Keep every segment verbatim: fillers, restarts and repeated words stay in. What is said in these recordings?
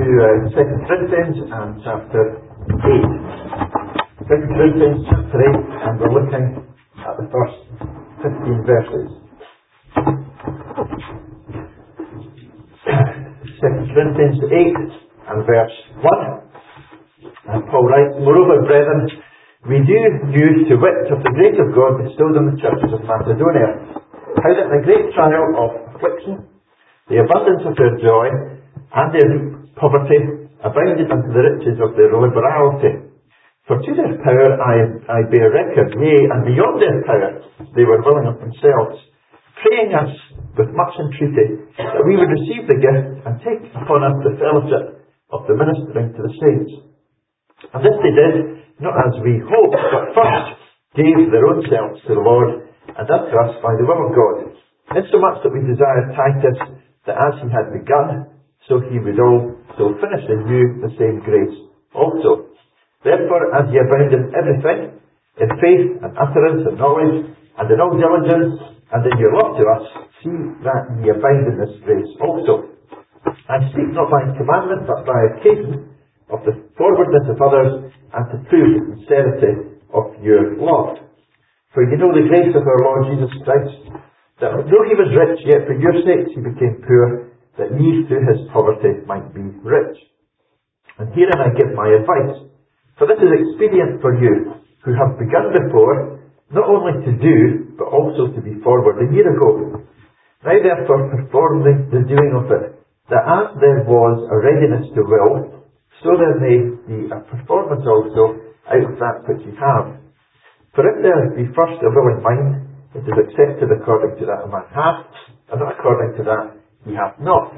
uh, Second Corinthians and chapter eight. Second Corinthians chapter eight, and we're looking at the first fifteen verses. Second Corinthians eight and verse one. And Paul writes, "Moreover, brethren, we do you to wit of the grace of God bestowed on the churches of Macedonia, how that in the great trial of affliction, the abundance of their joy, and their poverty abounded unto the riches of their liberality. For to their power I, I bear record, yea, and beyond their power they were willing of themselves, praying us with much entreaty that we would receive the gift and take upon us the fellowship of the ministering to the saints. And this they did, not as we hoped, but first gave their own selves to the Lord, and unto us by the will of God, insomuch that we desired Titus, that as he had begun, so he would also finish in you the same grace also. Therefore, as ye abound in everything, in faith and utterance and knowledge, and in all diligence, and in your love to us, see that ye abound in this grace also. I speak not by commandment, but by occasion of the forwardness of others, and to prove the sincerity of your love. For you know the grace of our Lord Jesus Christ, that though he was rich, yet for your sakes he became poor, that ye through his poverty might be rich. And herein I give my advice, for this is expedient for you, who have begun before, not only to do, but also to be forward a year ago. Now therefore perform the, the doing of it, that as there was a readiness to will, so there may be a performance also out of that which ye have. For if there be first a willing mind, it is accepted according to that a man hath, and not according to that he hath not.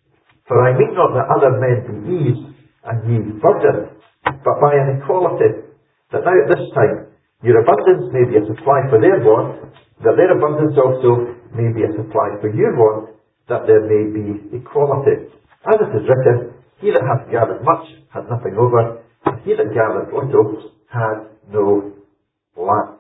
For I mean not that other men be eased, and ye burdened, but by an equality, that now at this time your abundance may be a supply for their want, that their abundance also may be a supply for your want, that there may be equality. As it is written, he that hath gathered much had nothing over, and he that gathered little had no lack."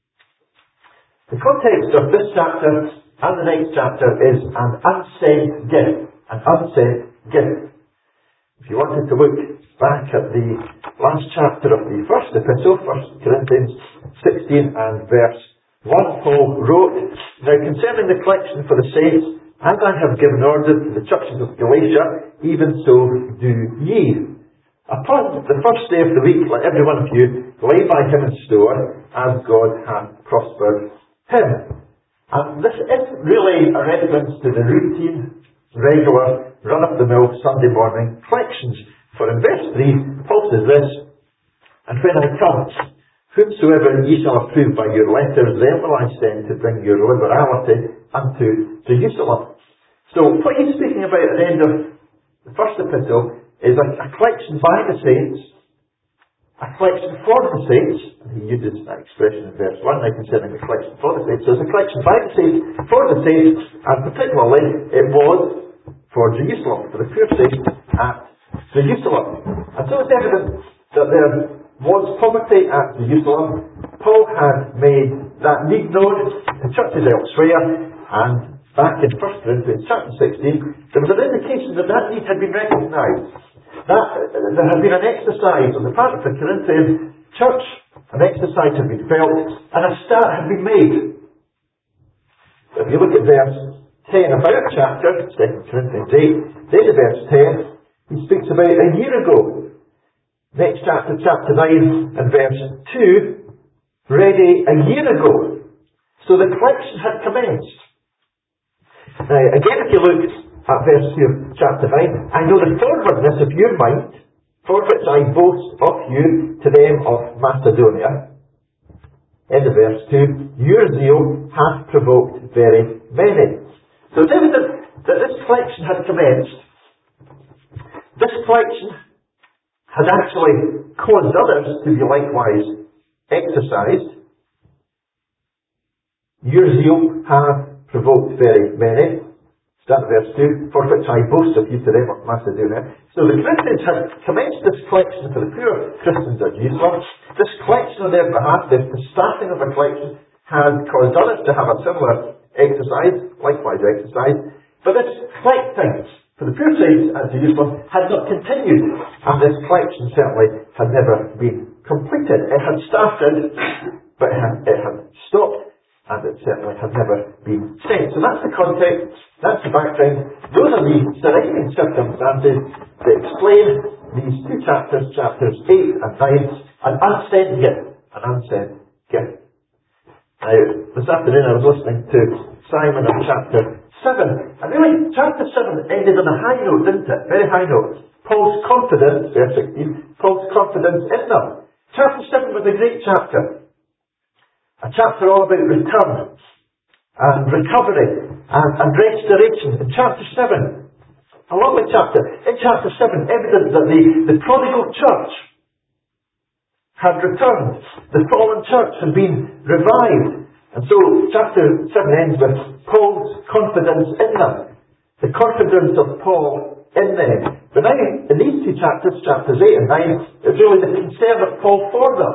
The context of this chapter and the next chapter is an unsent gift. An unsent gift. If you wanted to look back at the last chapter of the first epistle, First Corinthians sixteen and verse one, Paul wrote, "Now concerning the collection for the saints, as I have given order to the churches of Galatia, even so do ye. Upon the first day of the week, let every one of you lay by him in store, as God hath prospered him." And this isn't really a reference to the routine, regular, run-of-the-mill Sunday morning collections. For in verse three, Paul says this, "And when I come, whomsoever ye shall approve by your letters, them will I send to bring your liberality unto Jerusalem." So what he's speaking about at the end of the first epistle is a, a collection by the saints, a collection for the saints, and he uses that expression in verse one, now concerning the collection for the saints. So it's a collection by the saints, for the saints, and particularly it was for Jerusalem, for the poor saints at Jerusalem. And so it's evident that there was poverty at Jerusalem. Paul had made that need known to churches elsewhere, and back in First Corinthians chapter sixteen, there was an indication that that need had been recognised. That there had been an exercise on the part of the Corinthian church, an exercise had been felt, and a start had been made. If you look at verse ten of our chapter, Second Corinthians eight, then in verse ten, he speaks about a year ago. Next chapter, chapter nine, and verse two, ready a year ago. So the collection had commenced. Now, again, if you look at verse two of chapter nine, "I know the forwardness of your mind, for which I boast of you to them of Macedonia." End of verse two, "Your zeal hath provoked very many." So it's evident that this collection had commenced. This collection had actually caused others to be likewise exercised. "Your zeal hath provoked very many." Start verse two, "For which I boast of you to them of Macedonia." So the Corinthians had commenced this collection for the poor Christians at Jerusalem. This collection on their behalf, this, the starting of a collection, had caused others to have a similar exercise, likewise exercise. But this collecting For the poor side at Jerusalem had not continued, and this collection certainly had never been completed. It had started, but it had, it had stopped, and it certainly had never been sent. So that's the context, that's the background. Those are the surrounding circumstances that explain these two chapters, chapters eight and nine, an unsent gift, an unsent gift. Now, this afternoon I was listening to Simon of chapter seven, and really, chapter seven ended on a high note, didn't it? Very high note. Paul's confidence, verse sixteen, Paul's confidence in them. Chapter seven was a great chapter. A chapter all about return, and recovery, and, and restoration. In chapter seven, a lovely chapter. In chapter seven, evidence that the, the prodigal church had returned. The fallen church had been revived. And so, chapter seven ends with Paul's confidence in them. The confidence of Paul in them. But now, in these two chapters, chapters eight and nine, it's really the concern of Paul for them.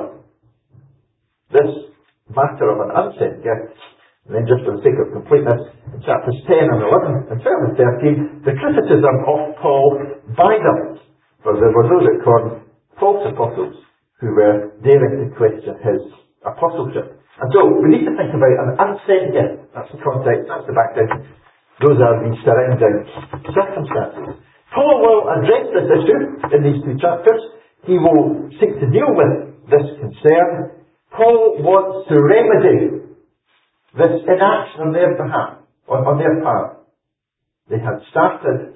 This matter of an unsent gift. And then, just for the sake of completeness, in chapters ten and eleven and twelve and thirteen, the criticism of Paul by them. For there were those that called false apostles who were daring to question his apostleship. And so, we need to think about an unsent gift. That's the context, that's the background. Those are the surrounding circumstances. Paul will address this issue in these two chapters. He will seek to deal with this concern. Paul wants to remedy this inaction on their behalf, on, on their part. They had started,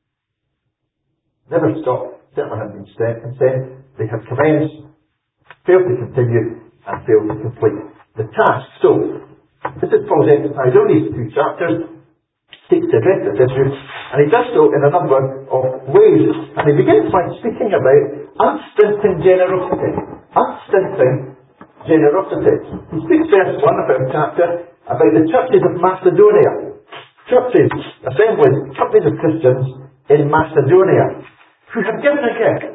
never stopped, certainly hadn't been sent. They had commenced, failed to continue, and failed to complete the task. So, this is Paul's exercise on these two chapters, seeks to address this issue, and he does so in a number of ways. And he begins by speaking about unstinting generosity. Unstinting generosity. He speaks, verse one of our chapter, about the churches of Macedonia. Churches, assemblies, companies of Christians in Macedonia, who had given a gift.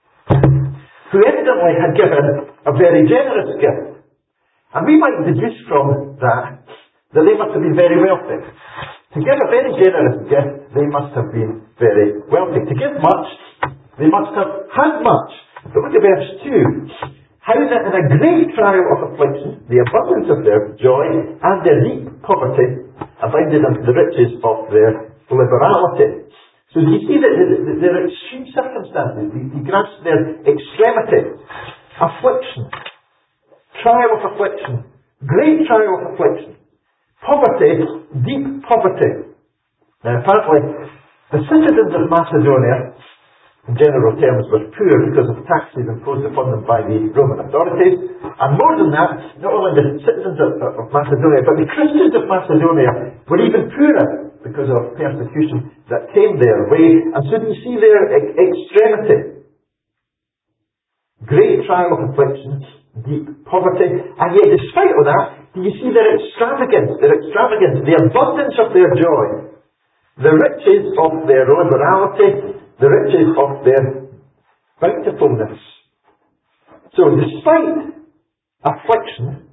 Who evidently had given a very generous gift. And we might deduce from that that they must have been very wealthy. To give a very generous gift, they must have been very wealthy. To give much, they must have had much. But look at verse two. How that in a great trial of affliction, the abundance of their joy and their deep poverty abounded unto the riches of their liberality. So do you see that their extreme circumstances, you grasp their extremity, affliction, trial of affliction, great trial of affliction, poverty, deep poverty. Now apparently, the citizens of Macedonia, in general terms, were poor because of taxes imposed upon them by the Roman authorities. And more than that, not only the citizens of, of Macedonia, but the Christians of Macedonia were even poorer because of persecution that came their way. And so you see their e- extremity. Great trial of affliction, deep poverty, and yet despite all that, do you see their extravagance, their extravagance, the abundance of their joy, the riches of their liberality, the riches of their bountifulness. So despite affliction,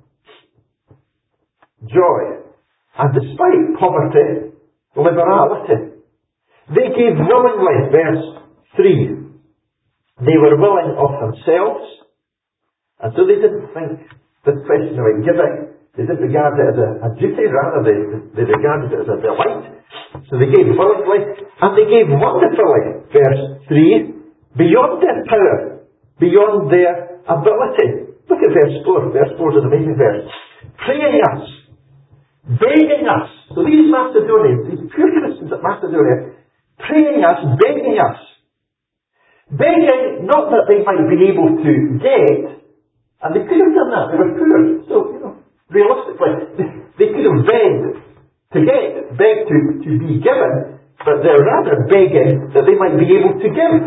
joy, and despite poverty, liberality, they gave willingly, verse three. They were willing of themselves, and so they didn't think this question about giving, they didn't regard it as a, a duty, rather they, they regarded it as a delight. So they gave willingly, and they gave wonderfully, verse three, beyond their power, beyond their ability. Look at verse four. Verse four is an amazing verse. Praying us, begging us. So these Macedonians, these pure Christians at Macedonia, praying us, begging us. Begging, not that they might be able to get, and they could have done that, they were poor. So, you know, realistically, they could have begged to get, begged to, to be given, but they're rather begging that they might be able to give.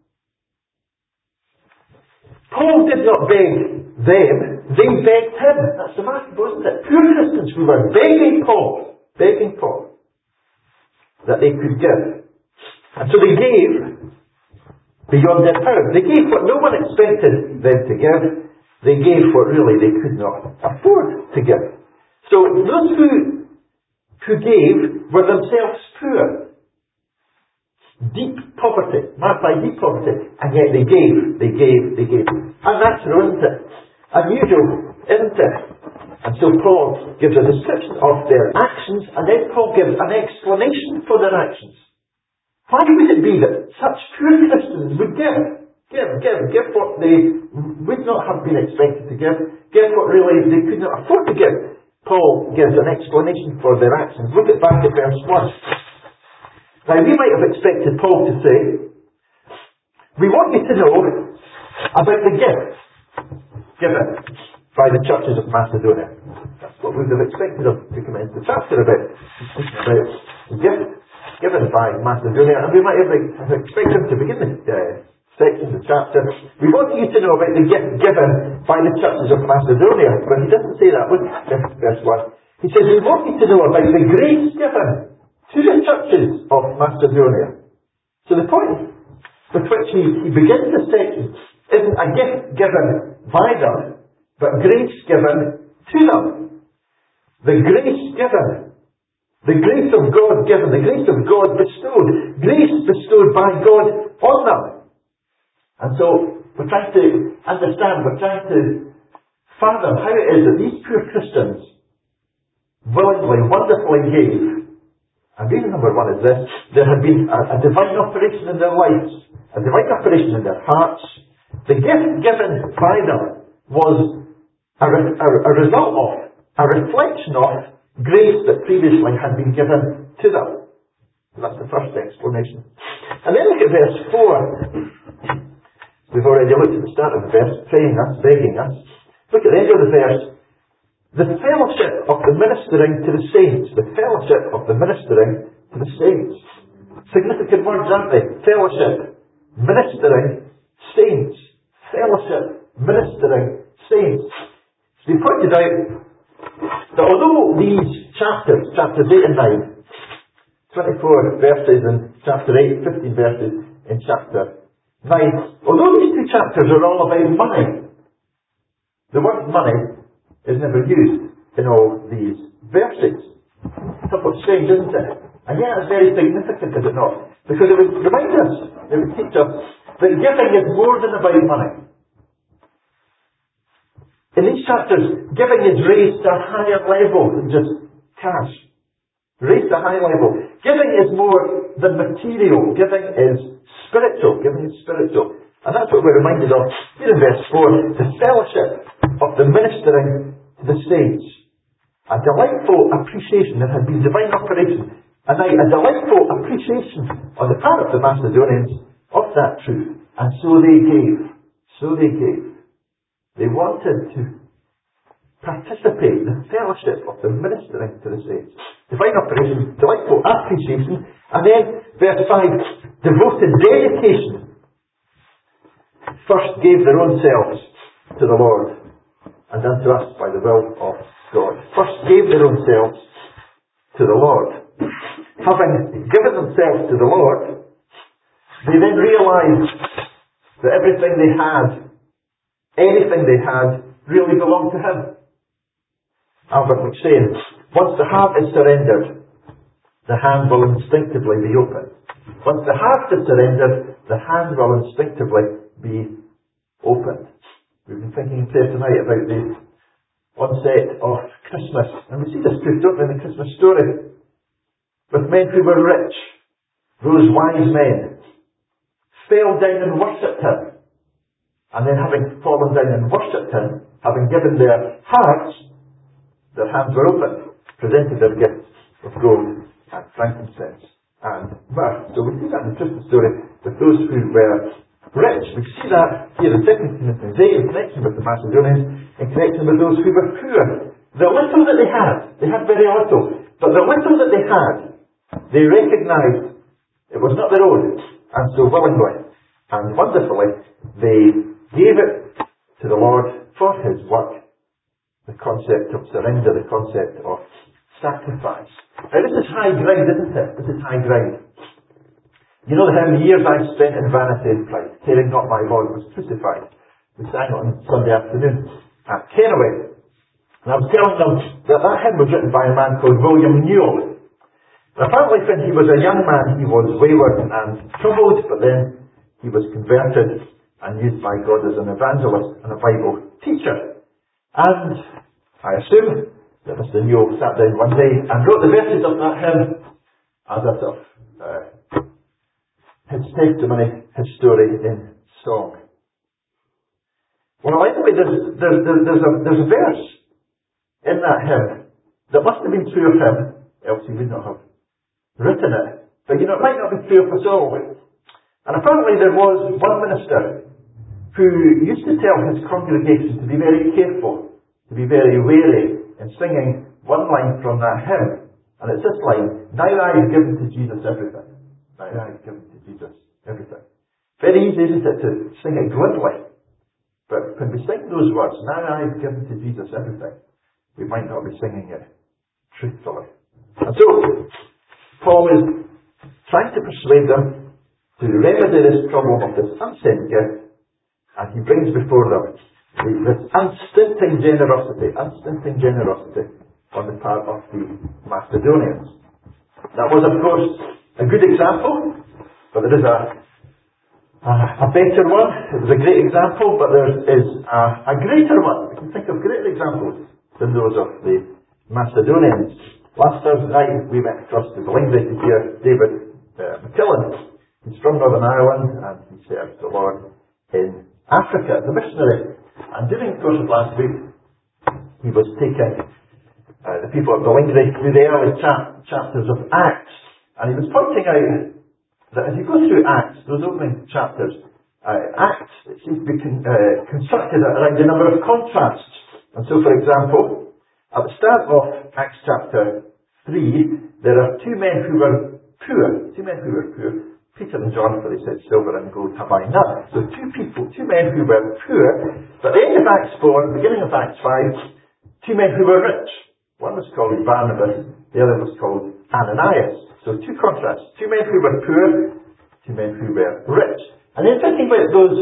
Paul did not beg them, they begged him. That's the matter, wasn't it? Pure Christians who were begging Paul, begging Paul, that they could give. And so they gave beyond their power. They gave what no one expected them to give. They gave what really they could not afford to give. So those who, who gave were themselves poor. deep poverty, marked by deep poverty, and yet they gave, they gave, they gave. Unnatural, isn't it? Unusual, isn't it? And so Paul gives a description of their actions, and then Paul gives an explanation for their actions. Why would it be that such poor Christians would give? Give, give, give what they would not have been expected to give, give what really they could not afford to give. Paul gives an explanation for their actions. Look at back at verse one. Now, we might have expected Paul to say, we want you to know about the gift given by the churches of Macedonia. That's what we would have expected them to commence the chapter about. About the gift given by Macedonia. And we might have expected them to begin the uh, section of the chapter. We want you to know about the gift given by the churches of Macedonia. But he doesn't say that, would he? Verse one. He says, we want you to know about the grace given to the churches of Macedonia. So the point with which he, he begins this section isn't a gift given by them, but grace given to them. The grace given. The grace of God given. The grace of God bestowed. Grace bestowed by God on them. And so we're trying to understand, we're trying to fathom how it is that these poor Christians willingly, wonderfully gave. And reason number one is this: there had been a, a divine operation in their lives, a divine operation in their hearts. The gift given by them was a, re- a, a result of, a reflection of grace that previously had been given to them. So that's the first explanation. And then look at verse four. We've already looked at the start of the verse, praying us, begging us. Look at the end of the verse. The fellowship of the ministering to the saints. The fellowship of the ministering to the saints. Significant words, aren't they? Fellowship, ministering, saints. Fellowship, ministering, saints. So we pointed out that although these chapters, chapters eight and nine, twenty-four verses in chapter eight, fifteen verses in chapter nine, although these two chapters are all about money, the word money is never used in all these verses. Somewhat strange, isn't it? And yet it's very significant, is it not? Because it would remind us, it would teach us, that giving is more than about money. In these chapters, giving is raised to a higher level than just cash. Raised to a higher level. Giving is more than material. Giving is spiritual. Giving is spiritual. And that's what we're reminded of here in verse four. The fellowship of the ministering to the saints. A delightful appreciation. There had been divine operation. And now a delightful appreciation on the part of the Macedonians of that truth. And so they gave. So they gave. They wanted to participate in the fellowship of the ministering to the saints. Divine operation, delightful appreciation. And then, verse five, devoted dedication. First gave their own selves to the Lord, and unto us by the will of God. First gave their own selves to the Lord. Having given themselves to the Lord, they then realised that everything they had, anything they had, really belonged to Him. Albert McShane, once the heart is surrendered, the hand will instinctively be open. Once the heart is surrendered, the hand will instinctively be opened. We've been thinking in prayer tonight about the onset of Christmas. And we see this proof, don't we, in the Christmas story. With men who were rich, those wise men, fell down and worshipped Him. And then having fallen down and worshipped Him, having given their hearts, their hands were opened, presented their gifts of gold and frankincense and myrrh. So we see that in the Christmas story with those who were rich. We see that here in Second Corinthians eight in connection with the Macedonians, in connection with those who were poor. The little that they had, they had very little, but the little that they had, they recognised it was not their own, and so willingly and wonderfully they gave it to the Lord for His work. The concept of surrender, the concept of sacrifice. Now this is high ground, isn't it? This is high ground. You know how many years I spent in vanity and pride, caring not my Lord was crucified. We sang it on Sunday afternoon at Kenaway. And I was telling them that that hymn was written by a man called William Newell. Apparently when he was a young man he was wayward and troubled, but then he was converted and used by God as an evangelist and a Bible teacher. And I assume that Mister Newell sat down one day and wrote the verses of that hymn as a sort of uh, his testimony, his story in song. Well, anyway, there's, there's, there's, there's, a, there's a verse in that hymn that must have been true of him, else he would not have written it. But you know, it might not be true of us all. And apparently there was one minister who used to tell his congregation to be very careful, to be very wary in singing one line from that hymn. And it's this line, now I've given to Jesus everything. Now I've given to Jesus everything. Very easy, isn't it, to sing it glibly. But when we sing those words, now I've given to Jesus everything, we might not be singing it truthfully. And so, Paul is trying to persuade them to remedy this problem of this unsent gift, and he brings before them this unstinting generosity, unstinting generosity on the part of the Macedonians. That was, of course, a good example, but there is a, a, a better one. It was a great example, but there is a, a greater one. We can think of greater examples than those of the Macedonians. Last Thursday night we went across to Ballingley to hear David uh, McKillen. He's from Northern Ireland and he serves the Lord in Africa as a missionary. And during the course of last week he was taking uh, the people at Ballingley through the early chap- chapters of Acts, and he was pointing out that as you go through Acts, those opening chapters, uh, Acts it seems to be con- uh, constructed around a number of contrasts. And so, for example, at the start of Acts chapter three, there are two men who were poor. Two men who were poor. Peter and John, for they said, silver and gold have I none. So two people, two men who were poor. But at the end of Acts four, the beginning of Acts five, two men who were rich. One was called Barnabas, the other was called Ananias. So two contrasts. Two men who were poor, two men who were rich. And then thinking about those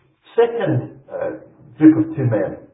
second uh, group of two men,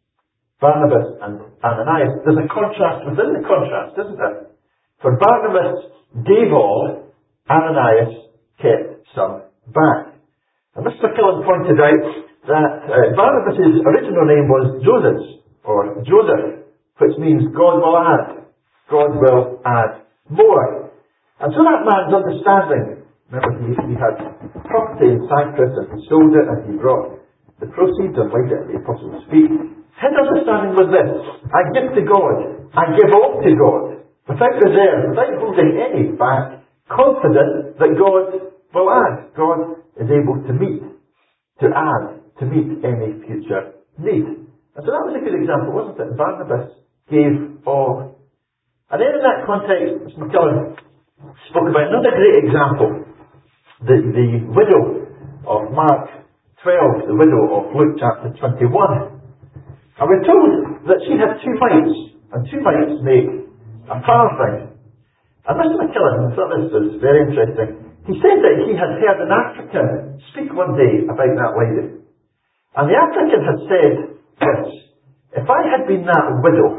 Barnabas and Ananias, there's a contrast within the contrast, isn't there? For Barnabas gave all, Ananias kept some back. And Mister McKillen pointed out that uh, Barnabas' original name was Joseph, or Joseph, which means God will add. God will add more. And so that man's understanding, remember he, he had property in Cyprus and he sold it and he brought the proceeds and laid it at the apostles' feet. His understanding was this: I give to God, I give all to God, without reserve, without holding any back, confident that God will add. God is able to meet, to add, to meet any future need. And so that was a good example, wasn't it? Barnabas gave all. And then in that context, Mister McKillen spoke about another great example. The, the widow of Mark twelve, the widow of Luke chapter twenty-one. And we're told that she had two mites, and two mites make a farthing. And Mister McKillen, I thought this was very interesting, he said that he had heard an African speak one day about that lady. And the African had said this: if I had been that widow,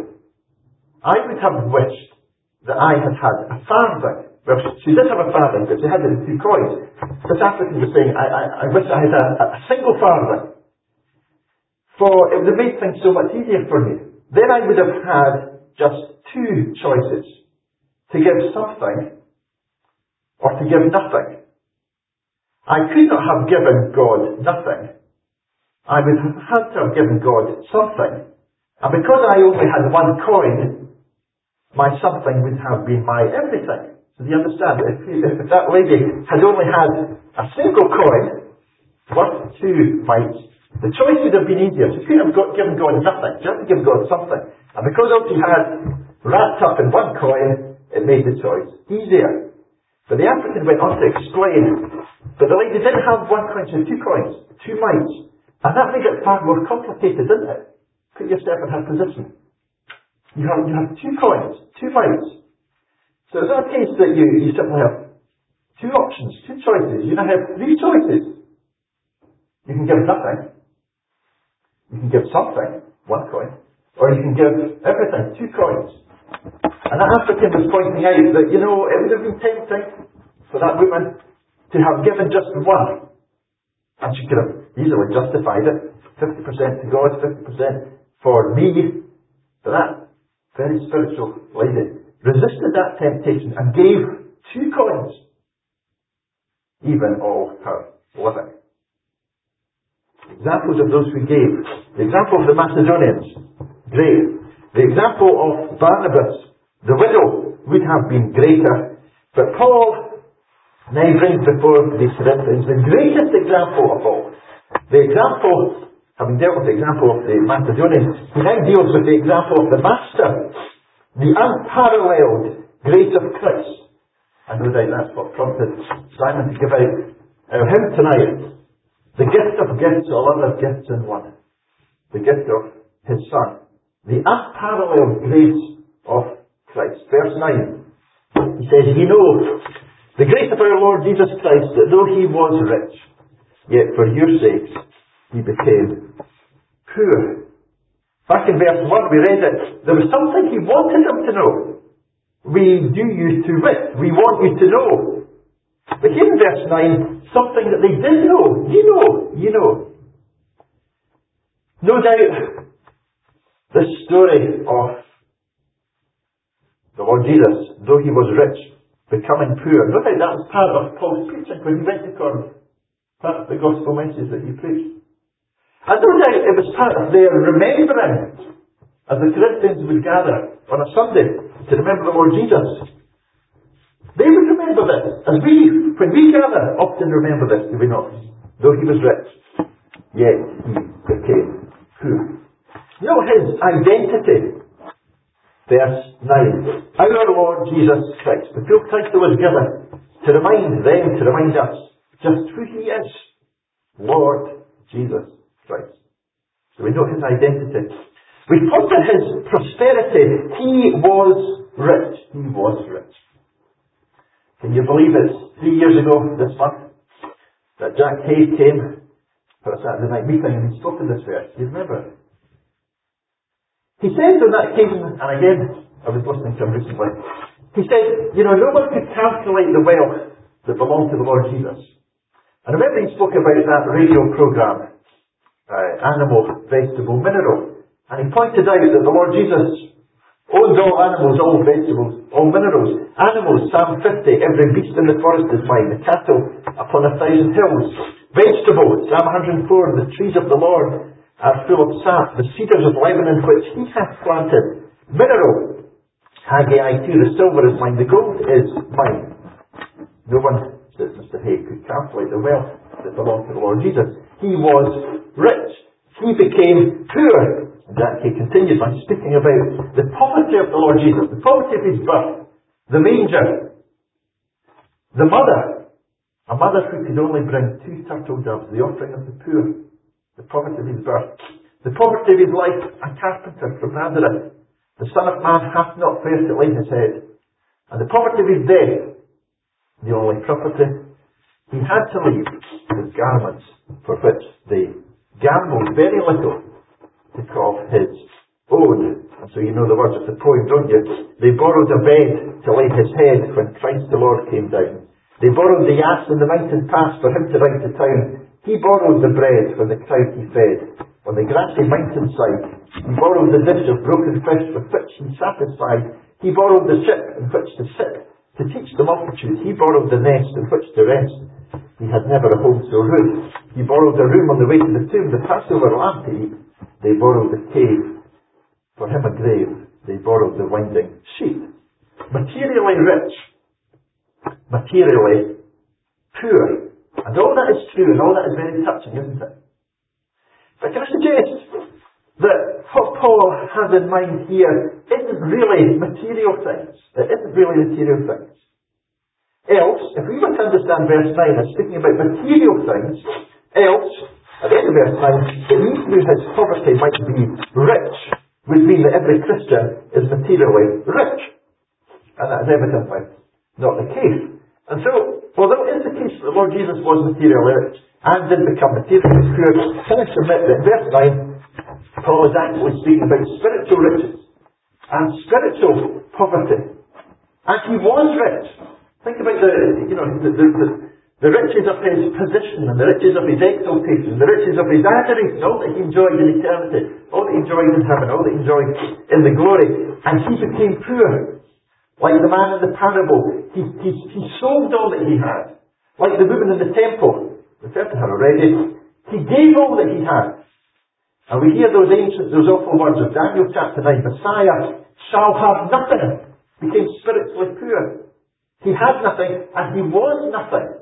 I would have wished that I had had a farthing. Well, she did have a farthing, but she had it in two coins. This African was saying, I, I, I wish I had a, a single farthing. For it would have made things so much easier for me. Then I would have had just two choices: to give something or to give nothing. I could not have given God nothing. I would have had to have given God something. And because I only had one coin, my something would have been my everything. So do you understand? If, if that lady had only had a single coin worth two mites, the choice would have been easier. She couldn't have got, given God nothing. She had to give God something. And because all she had wrapped up in one coin, it made the choice easier. But the African went on to explain that the lady didn't have one coin, she had two coins, two mites. And that made it far more complicated, didn't it? Put yourself in her position. You have, you have two coins, two mites. So it's not a case that you, you simply have two options, two choices. You now have three choices. You can give nothing. You can give something, one coin. Or you can give everything, two coins. And that African was pointing out that, you know, it would have been tempting for that woman to have given just one. And she could have easily justified it. fifty percent to God, fifty percent for me. But that very spiritual lady resisted that temptation and gave two coins, even all her living. Examples of those who gave. The example of the Macedonians, great. The example of Barnabas, the widow, would have been greater. But Paul now brings before these Corinthians the greatest example of all. The example, having dealt with the example of the Macedonians, he now deals with the example of the Master, the unparalleled grace of Christ. And no doubt that's what prompted Simon to give out our hymn tonight. The gift of gifts, all other gifts in one. The gift of His Son. The unparalleled grace of Christ. Verse nine. He says, "Ye know the grace of our Lord Jesus Christ, that though He was rich, yet for your sakes He became poor." Back in verse one we read it. There was something He wanted them to know. We do you to wit. We want you to know. But here in verse nine, something that they did know. You know. You know. No doubt, this story of the Lord Jesus, though He was rich, becoming poor, no doubt that was part of Paul's preaching when he went to Corinth. Part of the gospel message that he preached. And no doubt it was part of their remembering, as the Corinthians would gather on a Sunday to remember the Lord Jesus. They would remember this, as we, when we gather, often remember this, do we not? Though He was rich, yet He became poor. You know His identity. Verse nine. Our Lord Jesus Christ. The full title was given to remind them, to remind us, just who He is. Lord Jesus Christ. So we know His identity. We ponder His prosperity. He was rich. He was rich. Can you believe it's three years ago this month that Jack Hay came for a Saturday night meeting and he spoke in this verse? Do you remember? He said on that occasion, and again, I was listening to him recently, he said, you know, no one could calculate the wealth that belonged to the Lord Jesus. And I remember he spoke about that radio program, uh, Animal, Vegetable, Mineral. And he pointed out that the Lord Jesus owns all animals, all vegetables, all minerals. Animals, Psalm fifty, every beast in the forest is mine, the cattle upon a thousand hills. Vegetables, Psalm one hundred four, the trees of the Lord are full of sap, the cedars of Lebanon which He hath planted. Mineral, Haggai two, the silver is mine, the gold is mine. No one, says Mister Hay, could calculate the wealth that belonged to the Lord Jesus. He was rich. He became poor. And that he continues by speaking about the poverty of the Lord Jesus, the poverty of His birth, the manger, the mother, a mother who could only bring two turtle doves, the offering of the poor, the poverty of His birth, the poverty of His life, a carpenter from Nazareth, the Son of Man hath not where to lay His head, and the poverty of His death, the only property He had to leave His garments, for which they gambled very little to call His own. And so you know the words of the poem, don't you? They borrowed a bed to lay His head when Christ the Lord came down. They borrowed the ass in the mountain pass for Him to ride to town. He borrowed the bread for the crowd He fed. On the grassy mountainside, He borrowed the dish of broken fish with which He satisfied. He borrowed the ship in which to sit to teach the multitude. He borrowed the nest in which to rest. He had never a home so rude. He borrowed a room on the way to the tomb, the Passover lamb to eat. They borrowed the cave, for Him a grave. They borrowed the winding sheet. Materially rich, materially poor. And all that is true, and all that is very touching, isn't it? But can I suggest that what Paul has in mind here isn't really material things. It isn't really material things. Else, if we were to understand verse nine as speaking about material things, else, at the end of verse nine, it means through his poverty might be rich, would mean that every Christian is materially rich. And that is evidently not the case. And so, although it is the case that the Lord Jesus was materially rich and did become materially poor, can I submit that in verse nine, Paul is actually speaking about spiritual riches. and spiritual poverty. And he was rich. Think about the, you know, the, the, the, the riches of his position, and the riches of his exaltation, the riches of his adoration, all that he enjoyed in eternity, all that he enjoyed in heaven, all that he enjoyed in the glory. And he became poor. Like the man in the parable, he, he, he sold all that he had. Like the woman in the temple, referred to her already, he gave all that he had. And we hear those ancient, those awful words of Daniel chapter nine, Messiah shall have nothing, became spiritually poor. He had nothing, and he was nothing.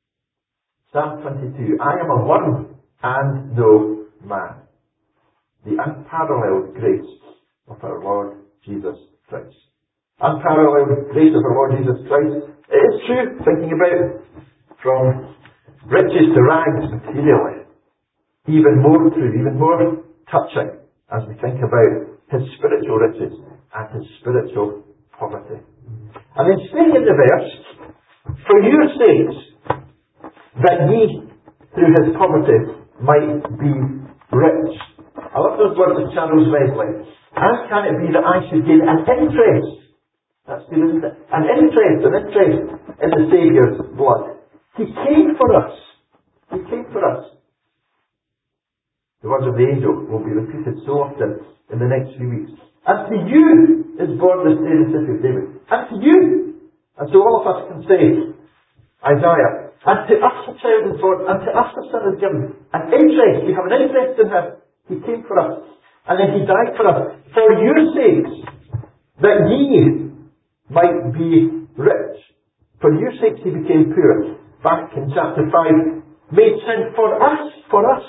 Psalm twenty-two, I am a worm and no man. The unparalleled grace of our Lord Jesus Christ. Unparalleled grace of our Lord Jesus Christ. It is true, thinking about it, from riches to rags materially. Even more true, even more touching, as we think about his spiritual riches and his spiritual poverty. And then staying in the verse, for your sakes, that ye, through his poverty, might be rich. I love those words of Charles Wesley. How can it be that I should gain an interest? That's good, isn't it? An interest, an interest in the Saviour's blood. He came for us. He came for us. The words of the angel will be repeated so often in the next few weeks. And to you is born this day in the city of David. And to you. And so all of us can say, Isaiah, and to us a child is born, and to us a son is given. An interest, we have an interest in him. He came for us. And then he died for us. For your sakes, that ye might be rich. For your sakes he became poor. Back in chapter five, made sin for us, for us.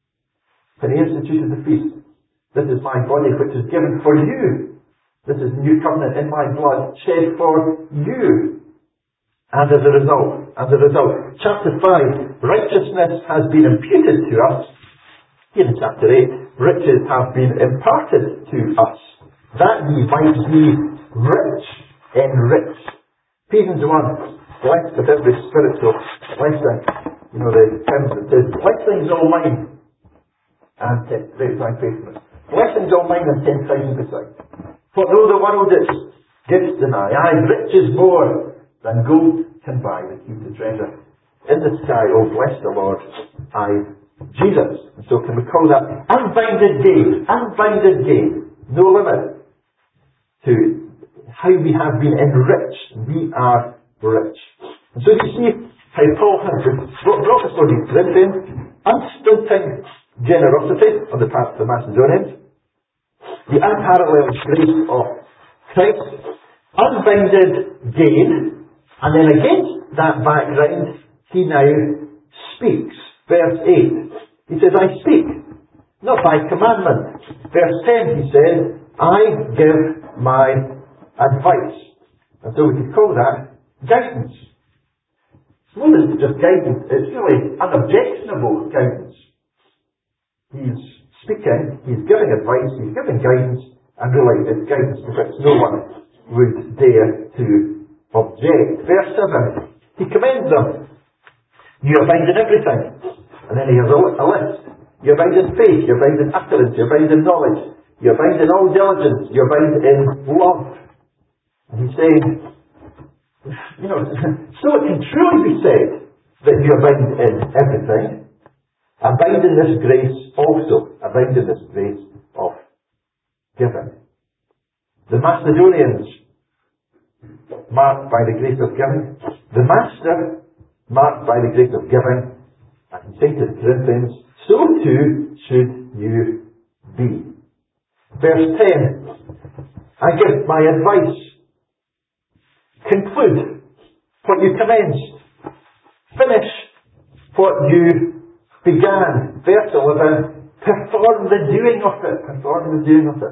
When he instituted the feast. This is my body which is given for you. This is the new covenant in my blood, shed for you. And as a result, as a result, chapter five, righteousness has been imputed to us. Here in chapter eight, riches have been imparted to us, that ye might be rich in rich. Ephesians one, blessed with every spiritual blessing. You know the hymn that says, blessings all mine. And ten, my faithfulness. Blessings all mine and ten thousand beside. For though the world its gifts deny, aye, riches more than gold can buy, the key to treasure in the sky. Oh, bless the Lord, I, Jesus. And so can we call that unbounded gain, unbounded gain, no limit to how we have been enriched. We are rich. And so you see how Paul has brought us for these Corinthians, unstinting generosity on the part of the Macedonians, the unparalleled grace of Christ, unbounded gain, and then against that background, he now speaks. Verse eight, he says, I speak, not by commandment. Verse ten, he says, I give my advice. And so we could call that guidance. It's more than just guidance, it's really unobjectionable guidance. He's speaking, he's giving advice, he's giving guidance, and really it's guidance to which no one would dare to object. Verse seven, he commends them. You abound in everything. And then he has a, a list. You abound in faith, you abound in utterance, you abound in knowledge, you abound in all diligence, you abound in love. And he's saying, you know, so it can truly be said that you abound in everything. Abound in this grace also. Abound in this grace of giving. The Macedonians, marked by the grace of giving. The Master, marked by the grace of giving. And he said to the Corinthians, so too should you be. Verse ten, I give my advice. Conclude what you commenced. Finish what you began. Verse eleven, perform the doing of it. Perform the doing of it.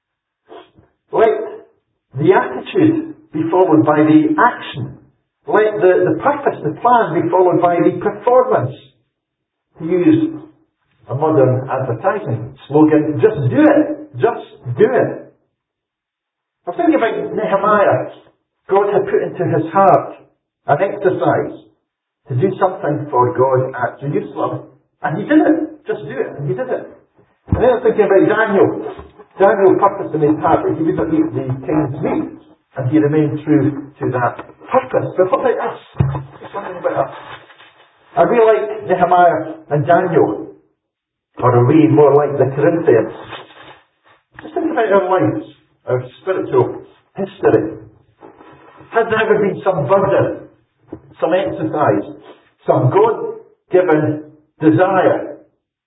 Let the attitude be followed by the action. Let the, the purpose, the plan be followed by the performance. To use a modern advertising slogan, just do it. Just do it. I was thinking about Nehemiah. God had put into his heart an exercise to do something for God at Jerusalem. And he did it. Just do it. And he did it. And then I was thinking about Daniel. Daniel purposed in his heart that he would not eat the king's meat, and he remained true to that purpose. But what about us? There's something about us. Are we like Nehemiah and Daniel? Or are we more like the Corinthians? Just think about our lives, our spiritual history. Has there ever been some burden, some exercise, some God-given desire,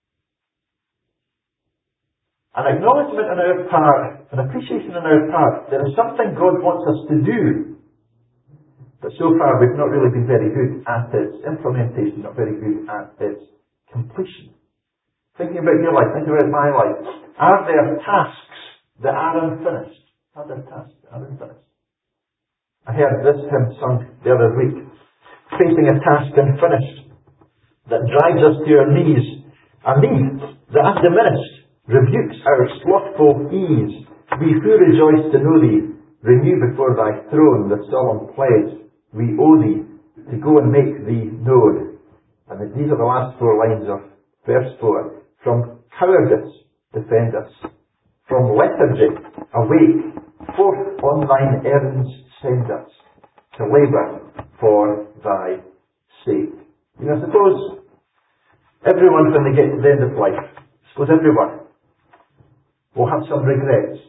an acknowledgement on our part, an appreciation on our part, there is something God wants us to do, but so far we've not really been very good at its implementation, not very good at its completion. Thinking about your life, thinking about my life, are there tasks that are unfinished? Are there tasks that are unfinished? I heard this hymn sung the other week. Facing a task unfinished that drives us to our knees. A need that undiminished rebukes our slothful ease. We who rejoice to know thee, renew before thy throne the solemn pledge we owe thee to go and make thee known. And these are the last four lines of verse four. From cowardice defend us. From lethargy awake. Forth on thine errands send us to labour for thy sake. You know, suppose everyone, when they get to the end of life, suppose everyone will have some regrets.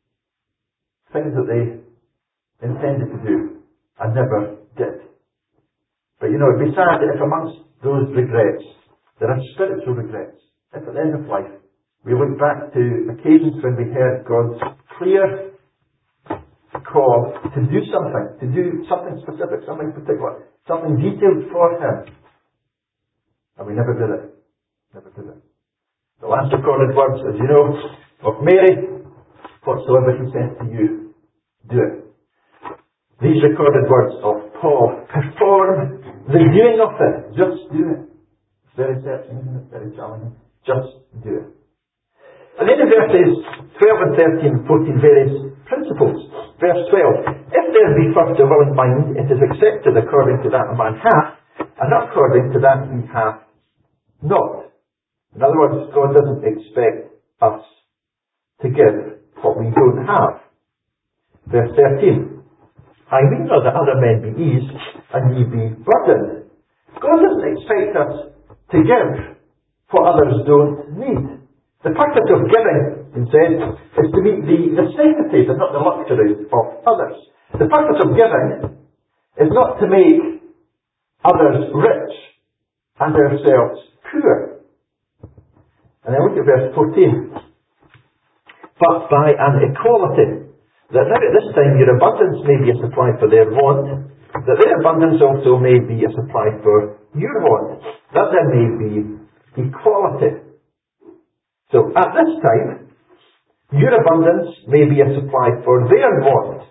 Things that they intended to do and never did. But you know, it'd be sad if amongst those regrets there are spiritual regrets. If at the end of life we look back to occasions when we heard God's clear call to do something, to do something specific, something particular, something detailed for Him. And we never did it. Never did it. The last recorded words, as you know, of Mary, whatsoever He says to you, do it. These recorded words of Paul, perform the doing of it. Just do it. It's very searching, isn't it? Very challenging. Just do it. And then in verses twelve and thirteen and fourteen, various principles. Verse twelve, if there be first a willing mind, it is accepted according to that a man hath, and not according to that he hath not. In other words, God doesn't expect us to give what we don't have. Verse thirteen, I mean not that other men be eased, and ye be burdened. God doesn't expect us to give what others don't need. The purpose of giving, he says, is to meet the necessities and not the luxuries of others. The purpose of giving is not to make others rich and ourselves poor. And then look at verse fourteen. But by an equality, that now at this time your abundance may be a supply for their want, that their abundance also may be a supply for your want, that there may be equality. So at this time, your abundance may be a supply for their want.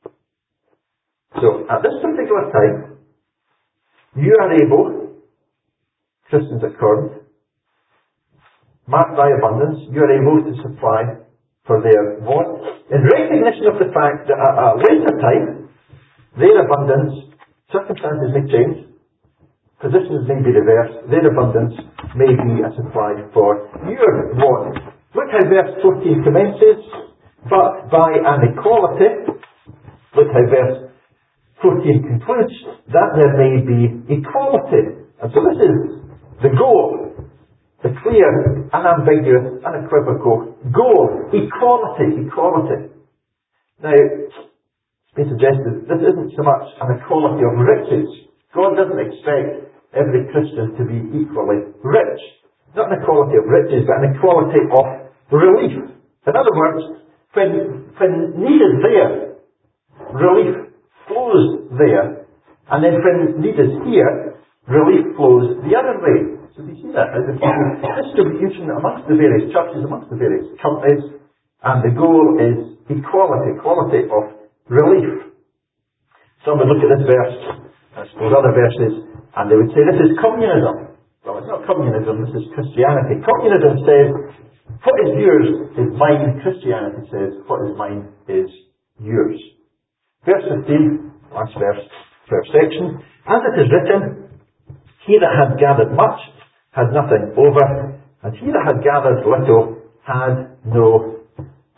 So at this particular time, you are able, Christians at Corinth, mark thy abundance, you are able to supply for their want, in recognition of the fact that at a later time, their abundance, circumstances may change, positions may be reversed, their abundance may be a supply for your want. Look how verse fourteen commences, but by an equality, look how verse fourteen concludes, that there may be equality. And so this is the goal, the clear, unambiguous, unequivocal goal, equality, equality. Now, it's been suggested, this isn't so much an equality of riches. God doesn't expect every Christian to be equally rich. Not an equality of riches, but an equality of relief. In other words, when, when need is there, relief flows there. And then when need is here, relief flows the other way. So do you see that? There's a distribution amongst the various churches, amongst the various companies, and the goal is equality, equality of relief. Some would look at this verse, I suppose other verses, and they would say, this is communism. Well, it's not communism, this is Christianity. Communism says, what is yours is mine. Christianity says, what is mine is yours. Verse fifteen, last verse, first section. As it is written, he that had gathered much had nothing over, and he that had gathered little had no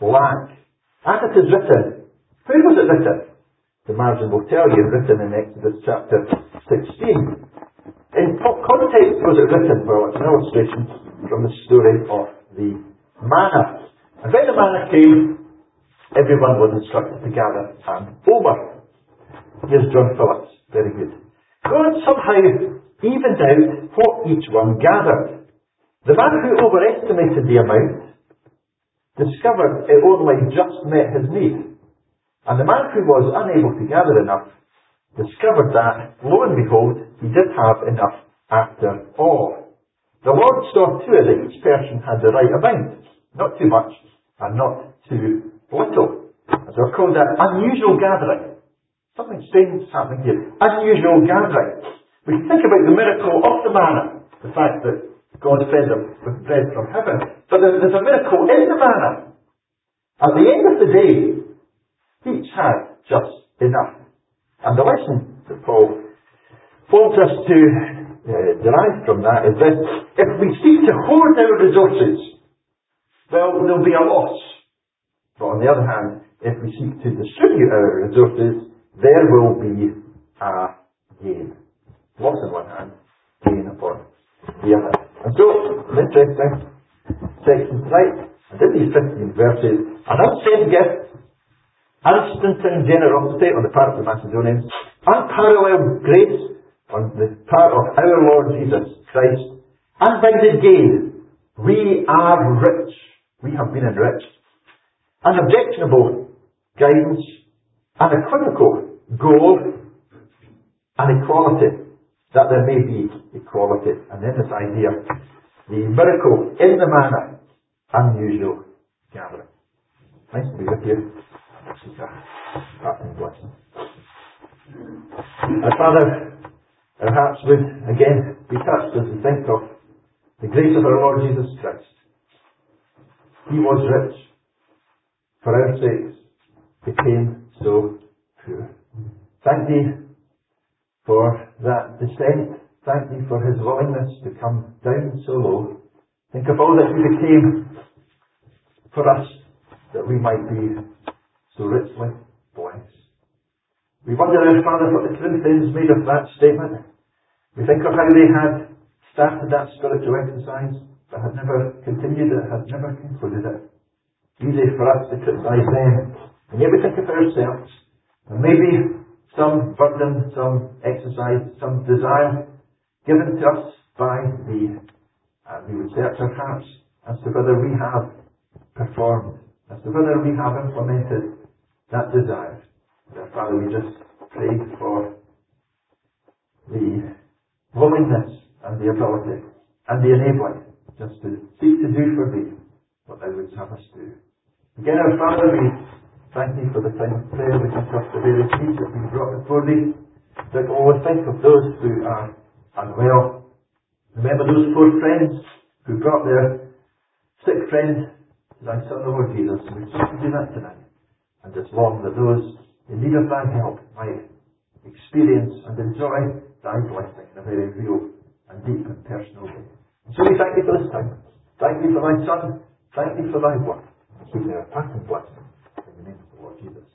lack. As it is written, where was it written? The margin will tell you, written in Exodus chapter sixteen. In context was it written? Well, it's an illustration from the story of the manna. And when the manna came, everyone was instructed to gather and over. Here's John Phillips. Very good. God somehow evened out what each one gathered. The man who overestimated the amount discovered it only just met his need. And the man who was unable to gather enough discovered that, lo and behold, he did have enough after all. The Lord saw to it that each person had the right amount, not too much and not too little. As we're called that unusual gathering. Something strange is happening here. Unusual gathering. We can think about the miracle of the manna, the fact that God fed them with bread from heaven. But there's a miracle in the manna. At the end of the day, each had just enough. And the lesson that Paul wants us to uh, derive from that is that if we seek to hoard our resources, well, there'll be a loss. But on the other hand, if we seek to distribute our resources, there will be a gain. Loss on one hand, gain upon the other. And so, an interesting section tonight. And in these fifteen verses, an unsent gift, unstint generosity on the part of the Macedonians, unparalleled grace on the part of our Lord Jesus Christ, unbounded gain. We are rich. We have been enriched. Unobjectionable guidance, unequivocal goal, and equality. That there may be equality. And then this idea, the miracle in the manna, unusual gathering. Nice to be with you. This is a parting blessing. Our Father, our hearts would again be touched as we think of the grace of our Lord Jesus Christ. He was rich. For our sakes, became so poor. Thank Thee for that descent. Thank Thee for His willingness to come down so low. Think of all that He became for us, that we might be so richly blessed. We wonder, our Father, what the Corinthians made of that statement. We think of how they had started that spiritual exercise, but had never continued it, had never concluded it. Easy for us to criticise them. And yet we think of ourselves, and maybe some burden, some exercise, some desire given to us by Thee. And we would search our hearts as to whether we have performed, as to whether we have implemented that desire. And Father, we just pray for the willingness and the ability and the enabling just to seek to do for Thee what Thou wouldst have us do. Again, our Father, we thank Thee for the time of prayer. We think of the various needs that we brought before Thee. But always think of those who are unwell. Remember those four friends who brought their sick friend to Thy Son, the Lord Jesus. We seek to do that tonight. And just long that those in need of Thy help might experience and enjoy Thy blessing in a very real and deep and personal way. And so we thank Thee for this time. Thank Thee for Thy Son. Thank Thee for Thy work. Keep their parting blessing in the name of the Lord Jesus.